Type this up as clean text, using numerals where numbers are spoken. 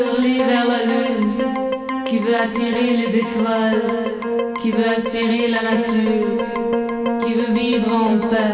hurler vers la lune, qui veut attirer les étoiles, qui veut aspirer la nature, qui veut vivre en paix.